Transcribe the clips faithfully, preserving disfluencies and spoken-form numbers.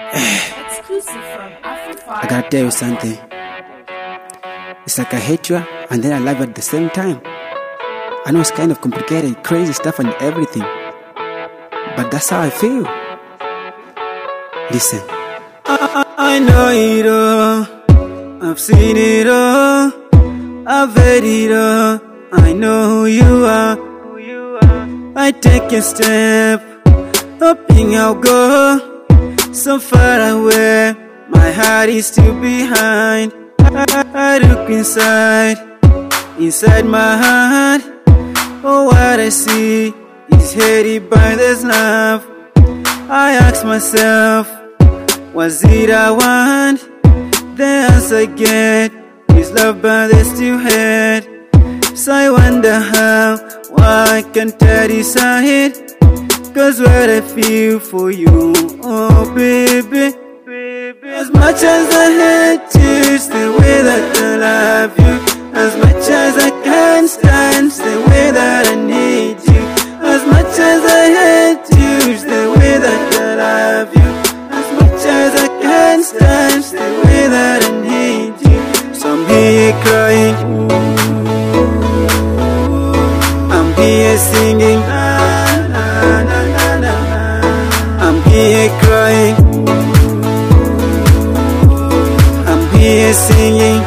Exclusive from Afrify. I gotta tell you something. It's like I hate you and then I love you at the same time. I know it's kind of complicated, crazy stuff and everything, but that's how I feel. Listen. I, I, I know it all. I've seen it all. I've heard it all. I know who you are. I take a step, hoping I'll go so far away. My heart is still behind. I, I, I look inside, inside my heart. Oh, what I see is headed by this love. I ask myself, was it I want? The answer I get is love, but they still hate. So I wonder how, why can't I decide? Cause what I feel for you, oh baby, baby. As much as I hate you, it's the way that I love you. As much as I can't stand, it's the way that I need you. As much as I hate you, it's the way that I love you. As much as I can't stand, it's the way that I need you. So I'm here crying, I'm here singing, I'm here crying, I'm here singing.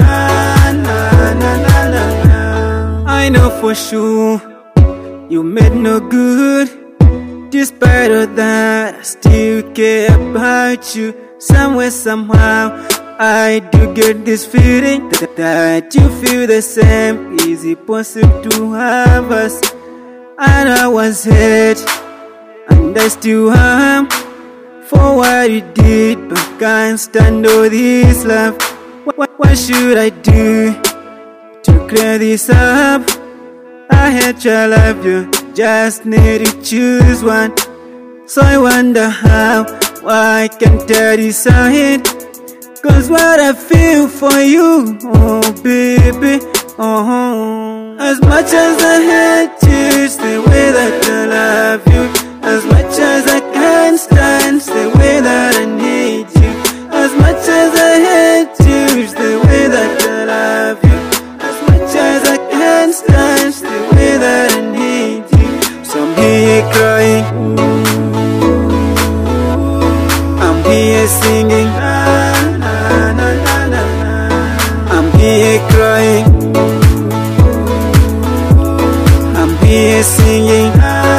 I know for sure you made no good. Despite all that, I still care about you. Somewhere, somehow, I do get this feeling that, that you feel the same. Is it possible to have us? And I was hurt, and I still am for what you did, but can't stand all this love. What, what should I do to clear this up? I hate you, I love you, just need to choose one. So I wonder how, why can't I decide? Cause what I feel for you, oh baby, oh. As much as I hate you, it's the way that I love you. As much as I can't stand, it's the way that I need you. As much as I hate you, it's the way that I love you. As much as I can't stand, it's the way that I need you. So I'm here crying, I'm here singing, I'm here crying, I'm here singing.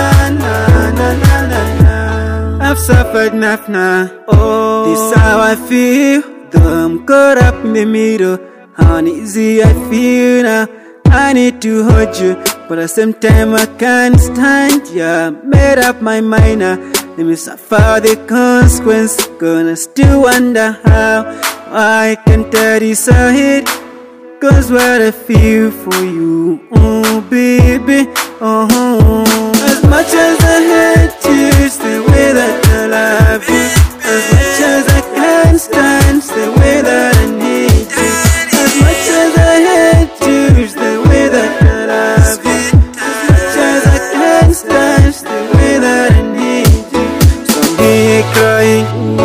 I've suffered enough now, oh, this how I feel. Though I'm caught up in the middle, how uneasy I feel now. I need to hold you, but at the same time I can't stand. Yeah, made up my mind now. Let me suffer the consequence. Gonna still wonder how, why can't I decide? Cause what I feel for you, oh baby, oh. As much as I hate you, it's the way that I love you. As much as I can't stand, it's the way that I need you. As much as I hate you, it's the way that I love you. As much as I can't stand, it's the way that I need you. So I'm here crying,